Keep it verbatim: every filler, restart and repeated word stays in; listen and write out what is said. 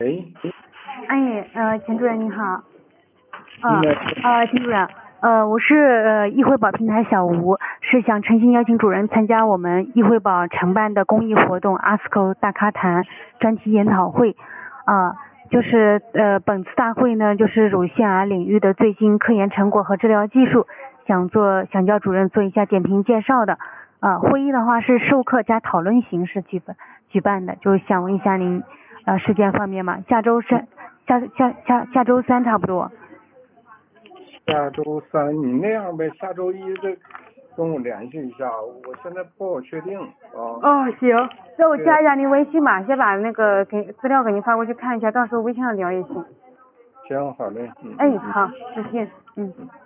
喂， 哎，呃，钱主任你好。呃应该呃，钱主任，呃，我是呃易惠宝平台小吴，是想诚心邀请主任参加我们易惠宝承办的公益活动 A S C O 大咖谈专题研讨会。啊、就是呃本次大会呢，就是乳腺癌领域的最新科研成果和治疗技术，想做想叫主任做一下点评介绍的。呃，会议的话是授课加讨论形式举办举办的，就想问一下您呃时间方面嘛，下周三下下下下周三差不多。 下周三你那样呗，下周一再跟我联系一下，我现在不好确定啊。 哦，行，那我对加一下您微信吧，先把那个给资料给您发过去看一下，到时候微信上聊也行。 行，好嘞，嗯。 哎，好，再见，嗯。 嗯